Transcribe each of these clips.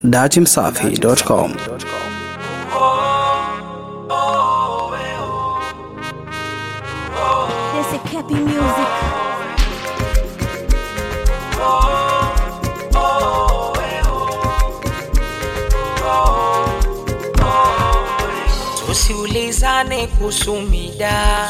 datimsafi.com. This is Cappy Music. Tusiulizane kusumida,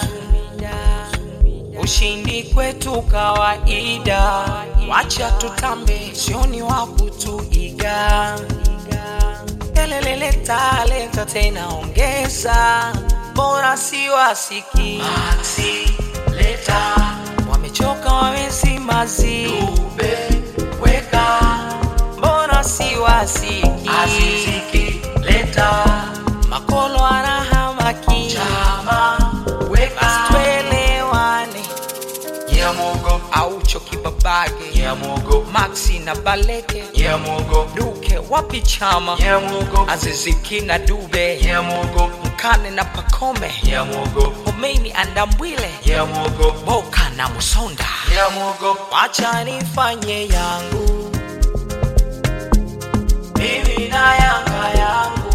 ushindi kwetu kawaida. Wacha tutambe, sioni wa kutuiga. Kelele talenta tena ongeza, bora si wasiki. Maxi leta, wamechoka wawezi mazi. Dube weka, bora si wasiki. Aziziki leta, makolo anahamaki. Chama weka, tuelewane. Yeah mogo, Aucho kibabage. yeah mogo, Maxi na baleke. yeah mogo, Duke wapi Chama. yeah mogo, Aziziki na Dube. yeah mogo, Mkane na Pakome. yeah mogo, Homeini Andambwile. yeah mogo, Boka na Musonda. yeah mogo. Wacha nifanye yangu, Mimi na Yanga yangu,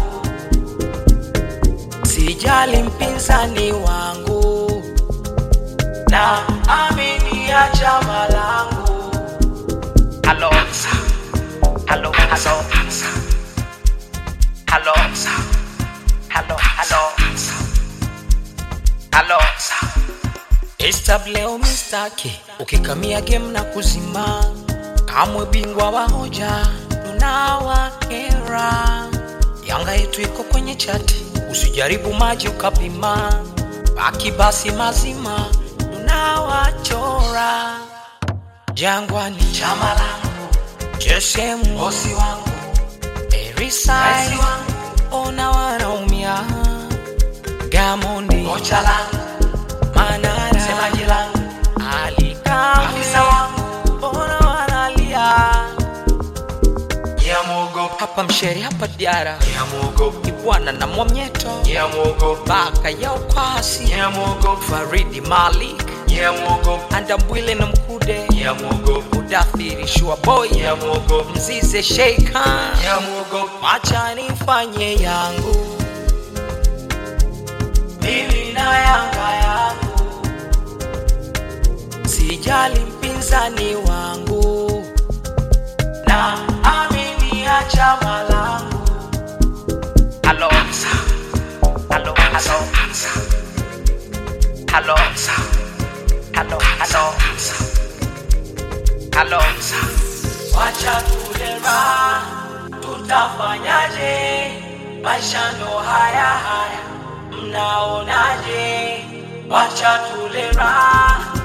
sijali mpinzani wangu, na amini ya chama langu. halo halo halo halo halo halo halo estableo mistake, ukikamia game na kuzima, kamwe bingwa wa hoja tunawakera. Yanga yetu iko kwenye chati, usijaribu maji ukapima, baki basi mazima tunawachora. Jangwani Chama langu, JSM bosi wangu, Erisai raisi wangu, ona wanaumia. Gamondi kocha langu, Manara semaji langu, Alikawe afisa wangu. ona wanalia. Yeah mogo, Hapa Msheri hapa Diara, yeah mogo, Ibwana na Mwamnyeto, yeah mogo, Baka ya Ukwasi, yeah mogo, Faridi Malik, yeah mogo, Andambwile na Mkude, yeah mogo, Udathiri Shua Boy, yeah mogo, Mzize Sheikhan. yeah mogo. Wacha nifanye yangu, Mimi na Yanga yangu, sijali mpinzani wangu, na amini ya chama langu. halo halo halo halo halo halo halo Wacha tulema, tutafanyaje? Maisha ndo haya haya, mnaonaje? Wacha tulema,